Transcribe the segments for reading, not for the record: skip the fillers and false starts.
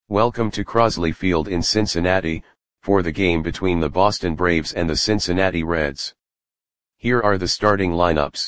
Welcome to Crosley Field in Cincinnati, for the game between the Boston Braves and the Cincinnati Reds. Here are the starting lineups.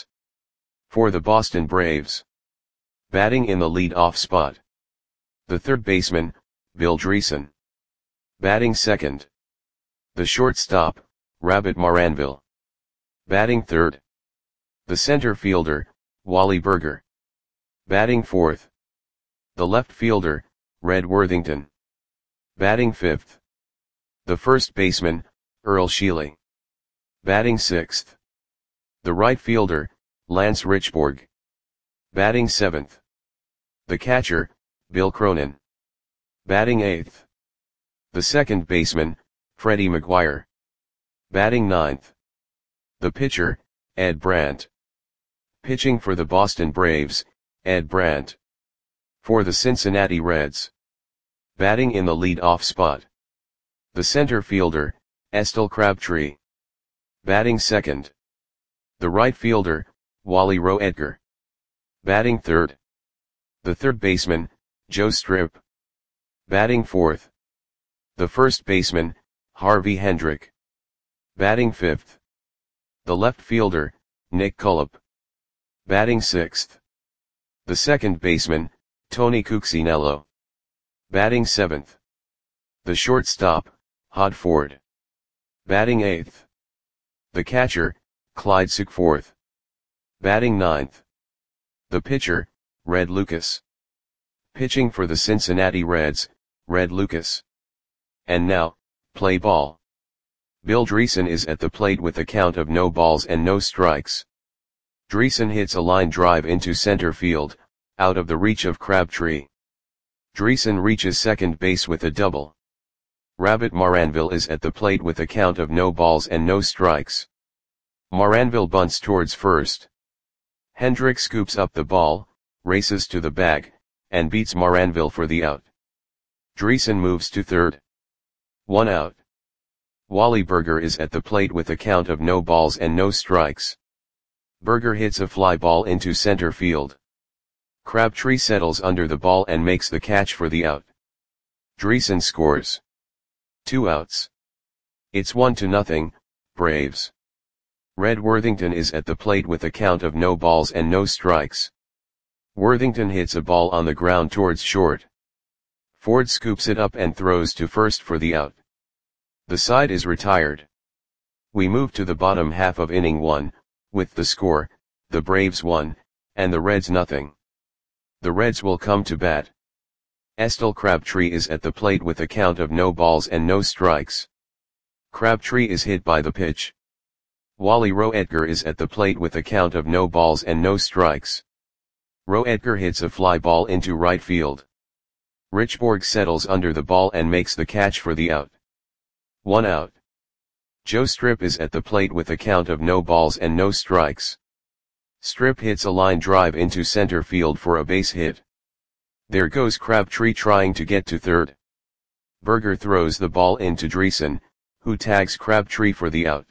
For the Boston Braves. Batting in the lead-off spot. The third baseman, Bill Dreesen. Batting second. The shortstop, Rabbit Maranville. Batting third. The center fielder, Wally Burger. Batting fourth. The left fielder, Red Worthington. Batting fifth. The first baseman, Earl Sheely. Batting sixth. The right fielder, Lance Richborg. Batting seventh. The catcher, Bill Cronin. Batting eighth. The second baseman, Freddie McGuire. Batting ninth. The pitcher, Ed Brandt. Pitching for the Boston Braves, Ed Brandt. For the Cincinnati Reds. Batting in the lead-off spot. The center fielder, Estelle Crabtree. Batting second. The right fielder, Wally Roe Edgar. Batting third. The third baseman, Joe Strip. Batting fourth. The first baseman, Harvey Hendrick. Batting fifth. The left fielder, Nick Cullop. Batting sixth. The second baseman, Tony Cuccinello. Batting seventh. The shortstop, Hod Ford. Batting eighth. The catcher, Clyde Sukeforth. Batting ninth. The pitcher, Red Lucas. Pitching for the Cincinnati Reds, Red Lucas. And now, play ball. Bill Dreesen is at the plate with a count of no balls and no strikes. Dreesen hits a line drive into center field, out of the reach of Crabtree. Dreesen reaches second base with a double. Rabbit Maranville is at the plate with a count of no balls and no strikes. Maranville bunts towards first. Hendrick scoops up the ball, races to the bag, and beats Maranville for the out. Dreesen moves to third. 1 out. Wally Burger is at the plate with a count of no balls and no strikes. Burger hits a fly ball into center field. Crabtree settles under the ball and makes the catch for the out. Dreesen scores. 2 outs. It's 1-0, Braves. Red Worthington is at the plate with a count of no balls and no strikes. Worthington hits a ball on the ground towards short. Ford scoops it up and throws to first for the out. The side is retired. We move to the bottom half of inning 1, with the score, the Braves 1, and the Reds 0. The Reds will come to bat. Estelle Crabtree is at the plate with a count of no balls and no strikes. Crabtree is hit by the pitch. Wally Roe Edgar is at the plate with a count of no balls and no strikes. Roe Edgar hits a fly ball into right field. Richborg settles under the ball and makes the catch for the out. 1 out. Joe Strip is at the plate with a count of no balls and no strikes. Strip hits a line drive into center field for a base hit. There goes Crabtree trying to get to third. Burger throws the ball into Dreesen, who tags Crabtree for the out.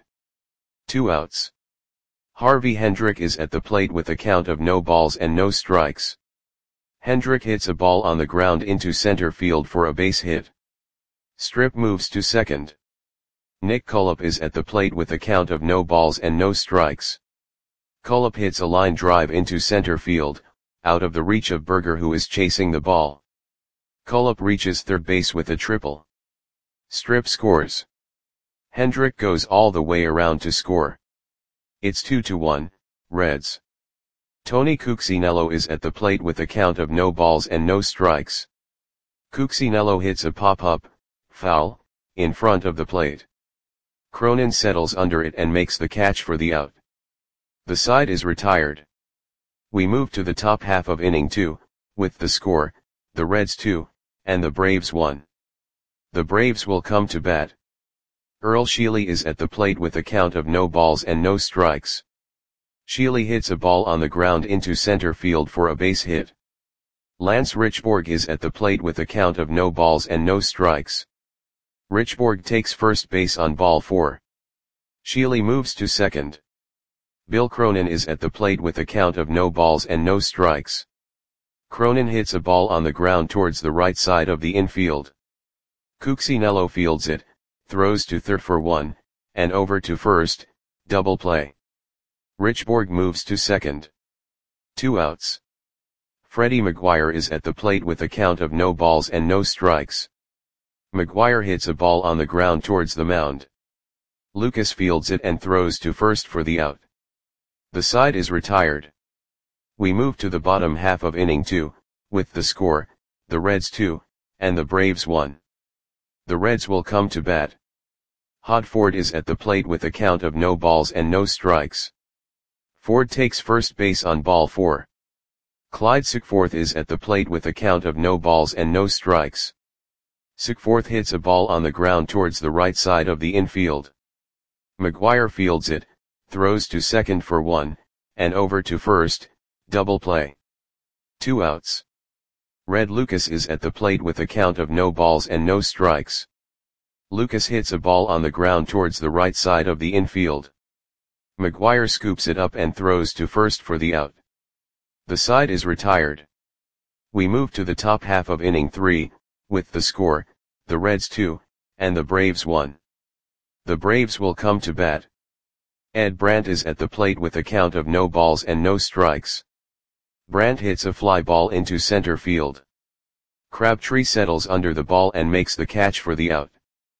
2 outs. Harvey Hendrick is at the plate with a count of no balls and no strikes. Hendrick hits a ball on the ground into center field for a base hit. Strip moves to second. Nick Cullop is at the plate with a count of no balls and no strikes. Cullop hits a line drive into center field, out of the reach of Burger who is chasing the ball. Cullop reaches third base with a triple. Strip scores. Hendrick goes all the way around to score. It's 2-1, Reds. Tony Cuccinello is at the plate with a count of no balls and no strikes. Cuccinello hits a pop-up, foul, in front of the plate. Cronin settles under it and makes the catch for the out. The side is retired. We move to the top half of inning 2, with the score, the Reds 2, and the Braves 1. The Braves will come to bat. Earl Sheely is at the plate with a count of no balls and no strikes. Sheely hits a ball on the ground into center field for a base hit. Lance Richborg is at the plate with a count of no balls and no strikes. Richborg takes first base on ball 4. Sheely moves to second. Bill Cronin is at the plate with a count of no balls and no strikes. Cronin hits a ball on the ground towards the right side of the infield. Cuccinello fields it, throws to third for 1, and over to first, double play. Richborg moves to second. 2 outs. Freddie Maguire is at the plate with a count of no balls and no strikes. Maguire hits a ball on the ground towards the mound. Lucas fields it and throws to first for the out. The side is retired. We move to the bottom half of inning 2, with the score, the Reds 2, and the Braves 1. The Reds will come to bat. Hod Ford is at the plate with a count of no balls and no strikes. Ford takes first base on ball 4. Clyde Sickforth is at the plate with a count of no balls and no strikes. Sickforth hits a ball on the ground towards the right side of the infield. Maguire fields it, throws to second for 1, and over to first, double play. 2 outs. Red Lucas is at the plate with a count of no balls and no strikes. Lucas hits a ball on the ground towards the right side of the infield. Maguire scoops it up and throws to first for the out. The side is retired. We move to the top half of inning 3, with the score, the Reds 2, and the Braves 1. The Braves will come to bat. Ed Brandt is at the plate with a count of no balls and no strikes. Brandt hits a fly ball into center field. Crabtree settles under the ball and makes the catch for the out.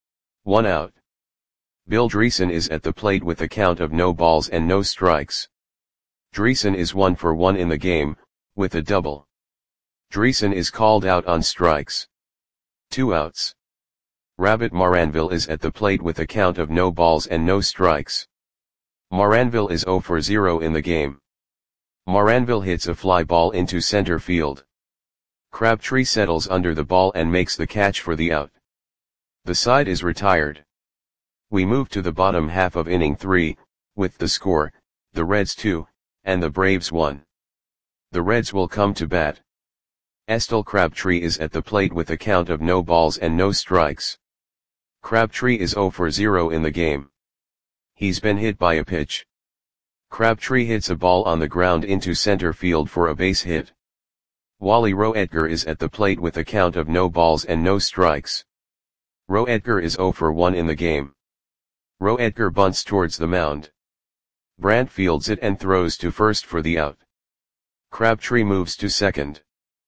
1 out. Bill Dreesen is at the plate with a count of no balls and no strikes. Dreesen is 1 for 1 in the game, with a double. Dreesen is called out on strikes. 2 outs. Rabbit Maranville is at the plate with a count of no balls and no strikes. Maranville is 0 for 0 in the game. Maranville hits a fly ball into center field. Crabtree settles under the ball and makes the catch for the out. The side is retired. We move to the bottom half of inning 3, with the score, the Reds 2, and the Braves 1. The Reds will come to bat. Estelle Crabtree is at the plate with a count of no balls and no strikes. Crabtree is 0 for 0 in the game. He's been hit by a pitch. Crabtree hits a ball on the ground into center field for a base hit. Wally Roedger is at the plate with a count of no balls and no strikes. Roedger is 0 for 1 in the game. Roedger bunts towards the mound. Brandt fields it and throws to first for the out. Crabtree moves to second.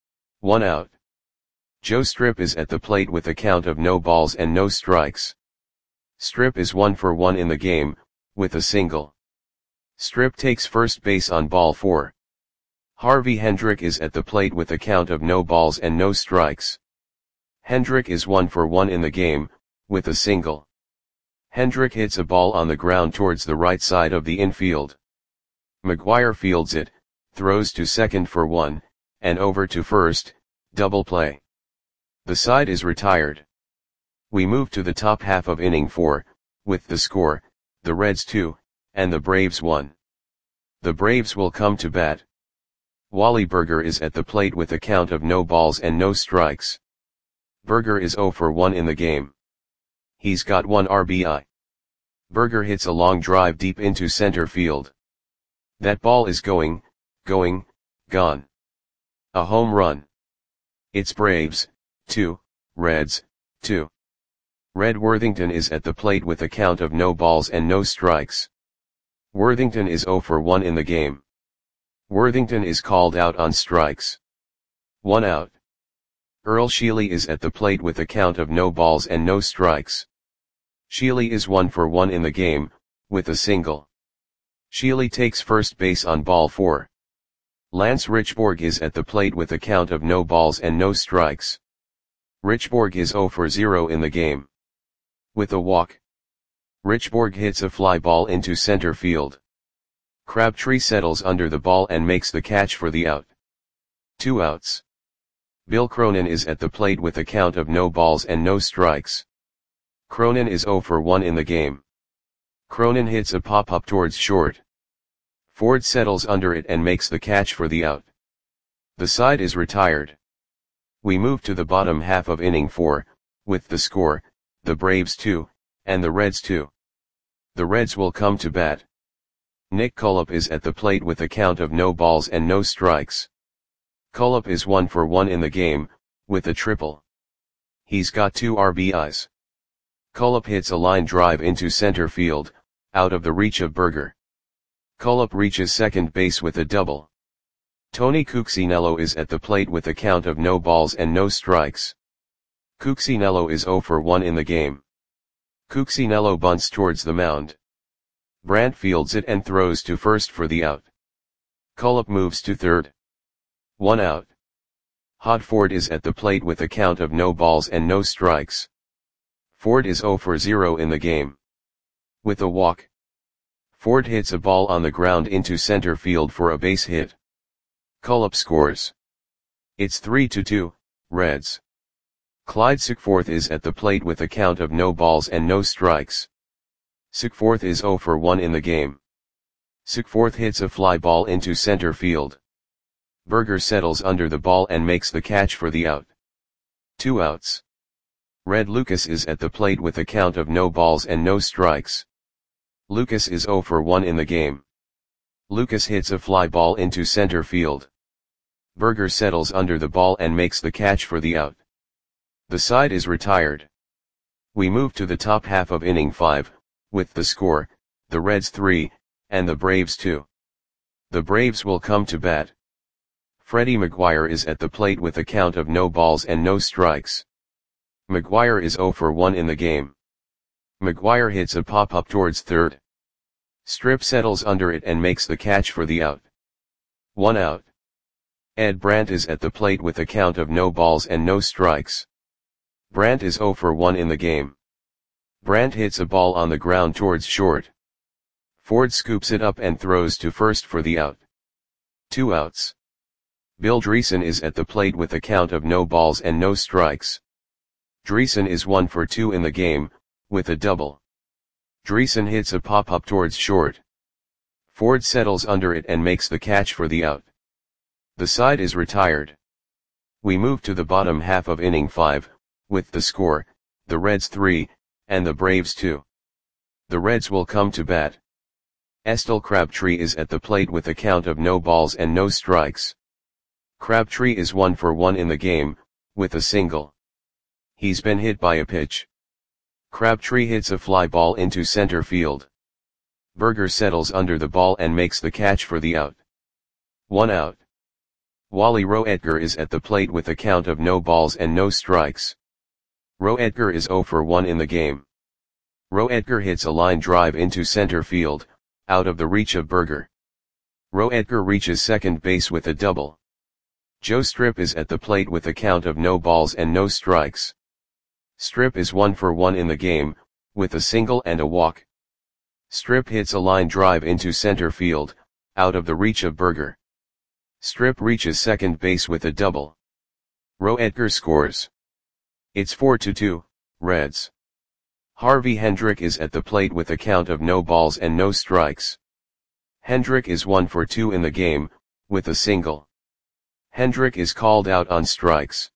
1 out. Joe Strip is at the plate with a count of no balls and no strikes. Strip is 1 for 1 in the game, with a single. Strip takes first base on ball 4. Harvey Hendrick is at the plate with a count of no balls and no strikes. Hendrick is 1 for 1 in the game, with a single. Hendrick hits a ball on the ground towards the right side of the infield. Maguire fields it, throws to second for 1, and over to first, double play. The side is retired. We move to the top half of inning 4, with the score, the Reds 2, and the Braves 1. The Braves will come to bat. Wally Berger is at the plate with a count of no balls and no strikes. Berger is 0 for 1 in the game. He's got 1 RBI. Berger hits a long drive deep into center field. That ball is going, gone. A home run. It's Braves, 2, Reds, 2. Red Worthington is at the plate with a count of no balls and no strikes. Worthington is 0 for 1 in the game. Worthington is called out on strikes. 1 out. Earl Sheely is at the plate with a count of no balls and no strikes. Sheely is 1 for 1 in the game, with a single. Sheely takes first base on ball 4. Lance Richborg is at the plate with a count of no balls and no strikes. Richborg is 0 for 0 in the game. With a walk. Richborg hits a fly ball into center field. Crabtree settles under the ball and makes the catch for the out. 2 outs. Bill Cronin is at the plate with a count of no balls and no strikes. Cronin is 0 for 1 in the game. Cronin hits a pop-up towards short. Ford settles under it and makes the catch for the out. The side is retired. We move to the bottom half of inning 4, with the score, the Braves 2, and the Reds 2. The Reds will come to bat. Nick Cullop is at the plate with a count of no balls and no strikes. Kulip is 1 for 1 in the game, with a triple. He's got 2 RBIs. Kulip hits a line drive into center field, out of the reach of Berger. Kulip reaches second base with a double. Tony Cuccinello is at the plate with a count of no balls and no strikes. Cuccinello is 0 for 1 in the game. Cuccinello bunts towards the mound. Brandt fields it and throws to first for the out. Kulip moves to third. 1 out. Hod Ford is at the plate with a count of no balls and no strikes. Ford is 0 for 0 in the game. With a walk, Ford hits a ball on the ground into center field for a base hit. Kulip scores. It's 3-2, Reds. Clyde Sickforth is at the plate with a count of no balls and no strikes. Sickforth is 0 for 1 in the game. Sickforth hits a fly ball into center field. Berger settles under the ball and makes the catch for the out. 2 outs. Red Lucas is at the plate with a count of no balls and no strikes. Lucas is 0 for 1 in the game. Lucas hits a fly ball into center field. Berger settles under the ball and makes the catch for the out. The side is retired. We move to the top half of inning 5, with the score, the Reds 3, and the Braves 2. The Braves will come to bat. Freddie McGuire is at the plate with a count of no balls and no strikes. McGuire is 0 for 1 in the game. McGuire hits a pop-up towards third. Strip settles under it and makes the catch for the out. 1 out. Ed Brandt is at the plate with a count of no balls and no strikes. Brandt is 0 for 1 in the game. Brandt hits a ball on the ground towards short. Ford scoops it up and throws to first for the out. 2 outs. Bill Dreesen is at the plate with a count of no balls and no strikes. Dreesen is 1 for 2 in the game, with a double. Dreesen hits a pop-up towards short. Ford settles under it and makes the catch for the out. The side is retired. We move to the bottom half of inning 5, with the score, the Reds 3, and the Braves 2. The Reds will come to bat. Estel Crabtree is at the plate with a count of no balls and no strikes. Crabtree is 1 for 1 in the game, with a single. He's been hit by a pitch. Crabtree hits a fly ball into center field. Berger settles under the ball and makes the catch for the out. 1 out. Wally Roetger is at the plate with a count of no balls and no strikes. Roetger is 0 for 1 in the game. Roetger hits a line drive into center field, out of the reach of Berger. Roetger reaches second base with a double. Joe Strip is at the plate with a count of no balls and no strikes. Strip is 1 for 1 in the game, with a single and a walk. Strip hits a line drive into center field, out of the reach of Berger. Strip reaches second base with a double. Roetger scores. It's 4-2, Reds. Harvey Hendrick is at the plate with a count of no balls and no strikes. Hendrick is 1 for 2 in the game, with a single. Hendrick is called out on strikes.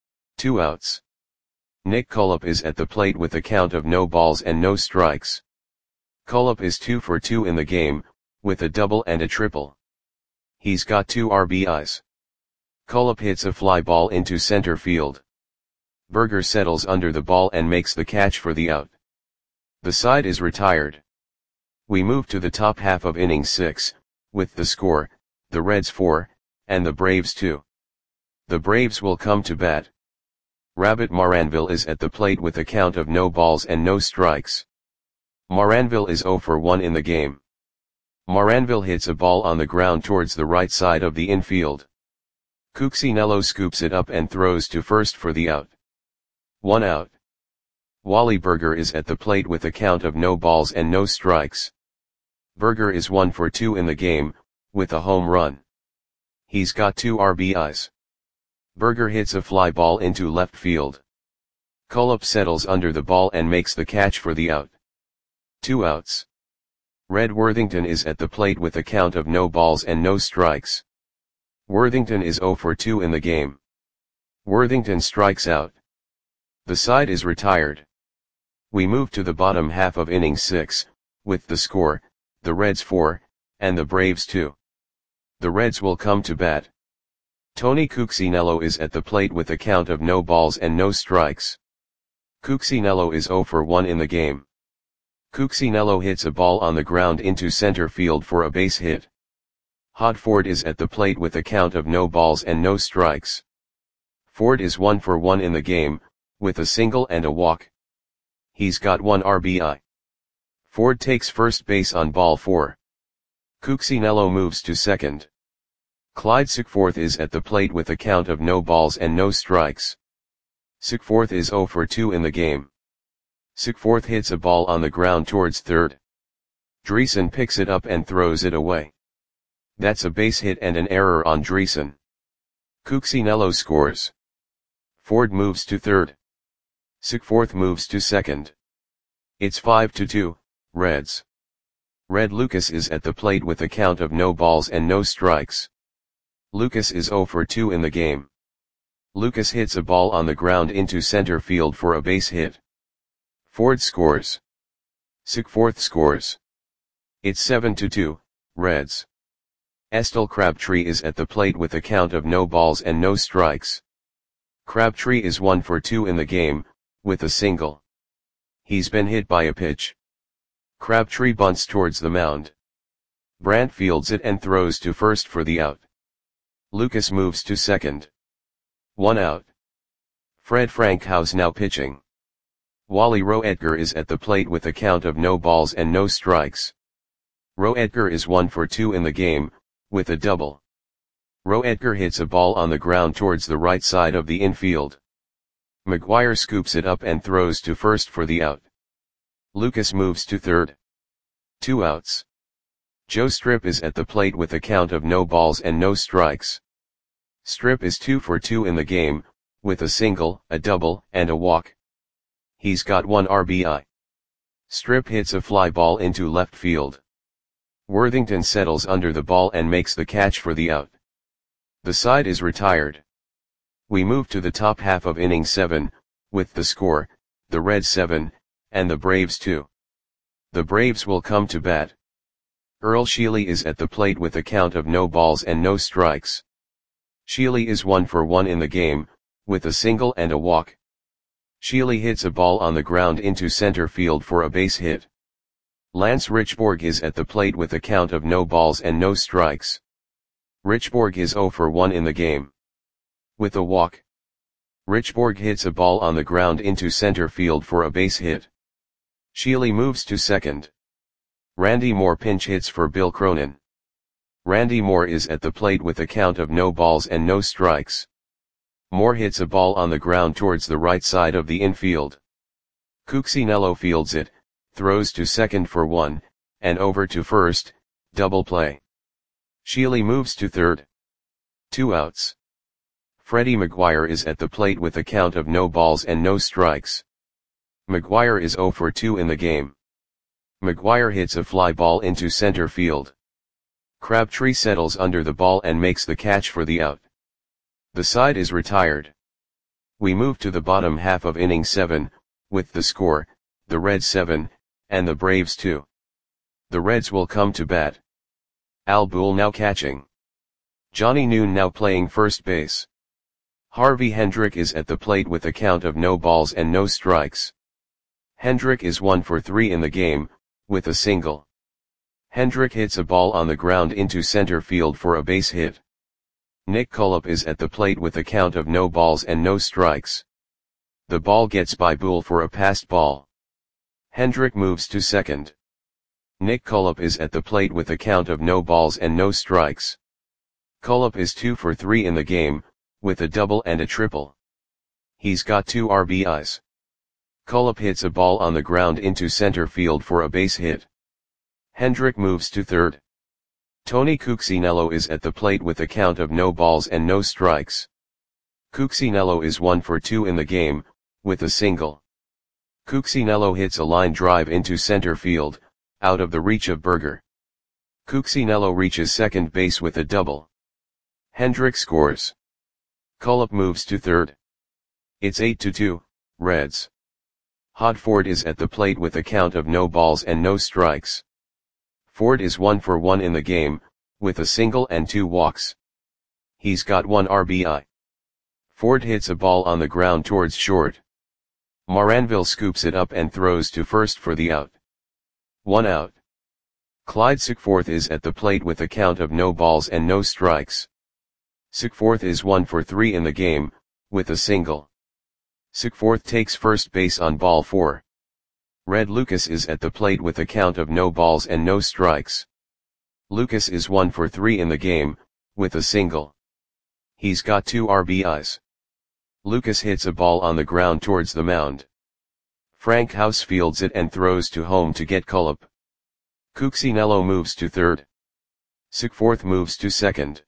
2 outs. Nick Kulip is at the plate with a count of no balls and no strikes. Kulip is 2 for 2 in the game, with a double and a triple. He's got 2 RBIs. Kulip hits a fly ball into center field. Berger settles under the ball and makes the catch for the out. The side is retired. We move to the top half of inning 6, with the score, the Reds 4, and the Braves 2. The Braves will come to bat. Rabbit Maranville is at the plate with a count of no balls and no strikes. Maranville is 0 for 1 in the game. Maranville hits a ball on the ground towards the right side of the infield. Cuccinello scoops it up and throws to first for the out. 1 out. Wally Berger is at the plate with a count of no balls and no strikes. Berger is 1 for 2 in the game, with a home run. He's got 2 RBIs. Berger hits a fly ball into left field. Kulip settles under the ball and makes the catch for the out. 2 outs. Red Worthington is at the plate with a count of no balls and no strikes. Worthington is 0 for 2 in the game. Worthington strikes out. The side is retired. We move to the bottom half of inning 6, with the score, the Reds 4, and the Braves 2. The Reds will come to bat. Tony Cuccinello is at the plate with a count of no balls and no strikes. Cuccinello is 0 for 1 in the game. Cuccinello hits a ball on the ground into center field for a base hit. Hod Ford is at the plate with a count of no balls and no strikes. Ford is 1 for 1 in the game, with a single and a walk. He's got 1 RBI. Ford takes first base on ball 4. Cuccinello moves to second. Clyde Sickforth is at the plate with a count of no balls and no strikes. Sickforth is 0 for 2 in the game. Sickforth hits a ball on the ground towards third. Dreesen picks it up and throws it away. That's a base hit and an error on Dreesen. Cuccinello scores. Ford moves to third. Sickforth moves to second. It's 5-2, Reds. Red Lucas is at the plate with a count of no balls and no strikes. Lucas is 0 for 2 in the game. Lucas hits a ball on the ground into center field for a base hit. Ford scores. Sickforth scores. It's 7-2, Reds. Estelle Crabtree is at the plate with a count of no balls and no strikes. Crabtree is 1 for 2 in the game, with a single. He's been hit by a pitch. Crabtree bunts towards the mound. Brandt fields it and throws to first for the out. Lucas moves to second. 1 out. Fred Frankhouse now pitching. Wally Roedger is at the plate with a count of no balls and no strikes. Roedger is 1 for 2 in the game, with a double. Roedger hits a ball on the ground towards the right side of the infield. McGuire scoops it up and throws to first for the out. Lucas moves to third. 2 outs. Joe Strip is at the plate with a count of no balls and no strikes. Strip is 2 for 2 in the game, with a single, a double, and a walk. He's got 1 RBI. Strip hits a fly ball into left field. Worthington settles under the ball and makes the catch for the out. The side is retired. We move to the top half of inning 7, with the score, the Reds 7, and the Braves 2. The Braves will come to bat. Earl Sheely is at the plate with a count of no balls and no strikes. Sheely is 1 for 1 in the game, with a single and a walk. Sheely hits a ball on the ground into center field for a base hit. Lance Richborg is at the plate with a count of no balls and no strikes. Richborg is 0 for 1 in the game. With a walk. Richborg hits a ball on the ground into center field for a base hit. Sheely moves to second. Randy Moore pinch hits for Bill Cronin. Randy Moore is at the plate with a count of no balls and no strikes. Moore hits a ball on the ground towards the right side of the infield. Cuccinello fields it, throws to second for 1, and over to first, double play. Sheely moves to third. 2 outs. Freddie McGuire is at the plate with a count of no balls and no strikes. McGuire is 0 for 2 in the game. McGuire hits a fly ball into center field. Crabtree settles under the ball and makes the catch for the out. The side is retired. We move to the bottom half of inning 7, with the score, the Reds 7, and the Braves 2. The Reds will come to bat. Al Boole now catching. Johnny Noon now playing first base. Harvey Hendrick is at the plate with a count of no balls and no strikes. Hendrick is 1 for 3 in the game, with a single. Hendrick hits a ball on the ground into center field for a base hit. Nick Cullip is at the plate with a count of no balls and no strikes. The ball gets by Boole for a passed ball. Hendrick moves to second. Nick Cullip is at the plate with a count of no balls and no strikes. Cullip is 2 for 3 in the game, with a double and a triple. He's got 2 RBIs. Cullip hits a ball on the ground into center field for a base hit. Hendrick moves to third. Tony Cuccinello is at the plate with a count of no balls and no strikes. Cuccinello is 1 for 2 in the game, with a single. Cuccinello hits a line drive into center field, out of the reach of Berger. Cuccinello reaches second base with a double. Hendrick scores. Cullip moves to third. It's 8-2, Reds. Hod Ford is at the plate with a count of no balls and no strikes. Ford is 1 for 1 in the game, with a single and 2 walks. He's got 1 RBI. Ford hits a ball on the ground towards short. Moranville scoops it up and throws to first for the out. 1 out. Clyde Sickforth is at the plate with a count of no balls and no strikes. Sickforth is 1 for 3 in the game, with a single. Sickforth takes first base on ball 4. Red Lucas is at the plate with a count of no balls and no strikes. Lucas is 1 for 3 in the game, with a single. He's got 2 RBIs. Lucas hits a ball on the ground towards the mound. Frank House fields it and throws to home to get Cullip. Cuccinello moves to third. Sickforth moves to second.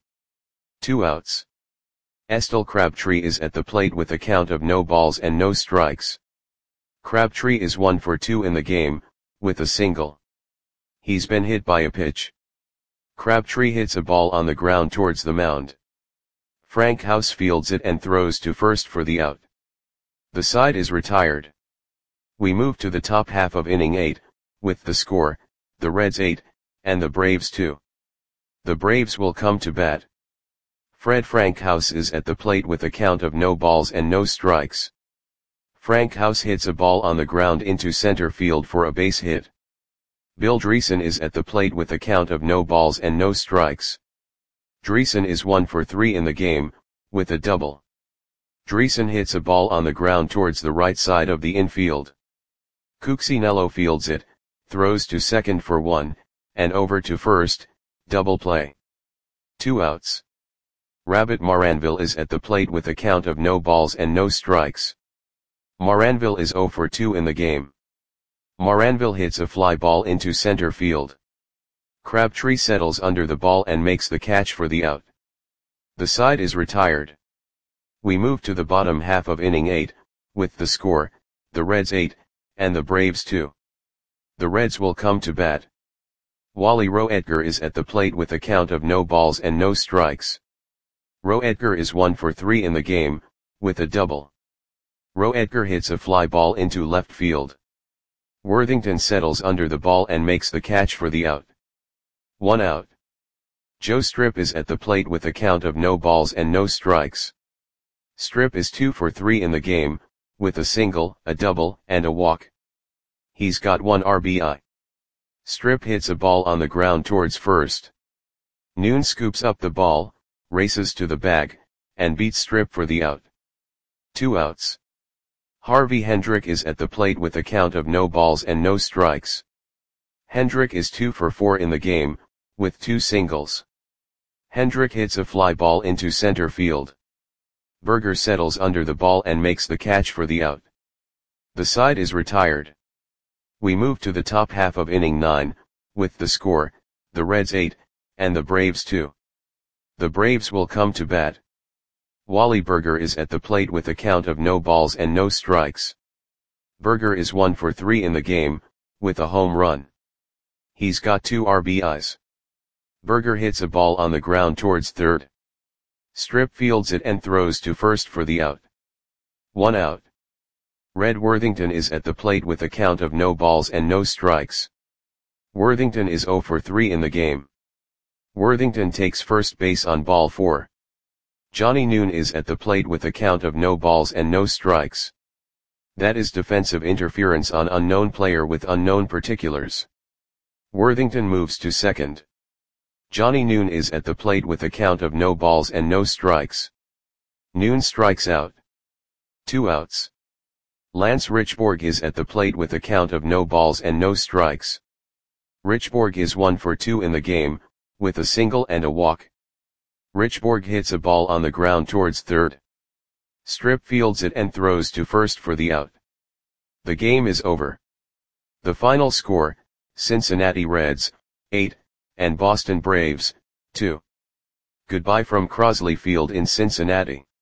2 outs. Estelle Crabtree is at the plate with a count of no balls and no strikes. Crabtree is 1 for 2 in the game, with a single. He's been hit by a pitch. Crabtree hits a ball on the ground towards the mound. Frank House fields it and throws to first for the out. The side is retired. We move to the top half of inning 8, with the score, the Reds 8, and the Braves 2. The Braves will come to bat. Frank House is at the plate with a count of no balls and no strikes. Frank House hits a ball on the ground into center field for a base hit. Bill Dreesen is at the plate with a count of no balls and no strikes. Dreesen is 1 for 3 in the game, with a double. Dreesen hits a ball on the ground towards the right side of the infield. Cuccinello fields it, throws to second for 1, and over to first, double play. 2 outs. Rabbit Moranville is at the plate with a count of no balls and no strikes. Moranville is 0 for 2 in the game. Moranville hits a fly ball into center field. Crabtree settles under the ball and makes the catch for the out. The side is retired. We move to the bottom half of inning 8, with the score, the Reds 8, and the Braves 2. The Reds will come to bat. Wally Roedger is at the plate with a count of no balls and no strikes. Roedger is 1 for 3 in the game, with a double. Roedger hits a fly ball into left field. Worthington settles under the ball and makes the catch for the out. 1 out. Joe Strip is at the plate with a count of no balls and no strikes. Strip is 2 for 3 in the game, with a single, a double, and a walk. He's got 1 RBI. Strip hits a ball on the ground towards first. Noon scoops up the ball, races to the bag, and beats Strip for the out. 2 outs. Harvey Hendrick is at the plate with a count of no balls and no strikes. Hendrick is 2 for 4 in the game, with 2 singles. Hendrick hits a fly ball into center field. Berger settles under the ball and makes the catch for the out. The side is retired. We move to the top half of inning 9, with the score, the Reds 8, and the Braves 2. The Braves will come to bat. Wally Berger is at the plate with a count of no balls and no strikes. Berger is 1 for 3 in the game, with a home run. He's got 2 RBIs. Berger hits a ball on the ground towards third. Strip fields it and throws to first for the out. 1 out. Red Worthington is at the plate with a count of no balls and no strikes. Worthington is 0 for 3 in the game. Worthington takes first base on ball 4. Johnny Noon is at the plate with a count of no balls and no strikes. That is defensive interference on unknown player with unknown particulars. Worthington moves to second. Johnny Noon is at the plate with a count of no balls and no strikes. Noon strikes out. 2 outs. Lance Richborg is at the plate with a count of no balls and no strikes. Richborg is 1 for 2 in the game, with a single and a walk. Richborg hits a ball on the ground towards third. Strip fields it and throws to first for the out. The game is over. The final score, Cincinnati Reds, 8, and Boston Braves, 2. Goodbye from Crosley Field in Cincinnati.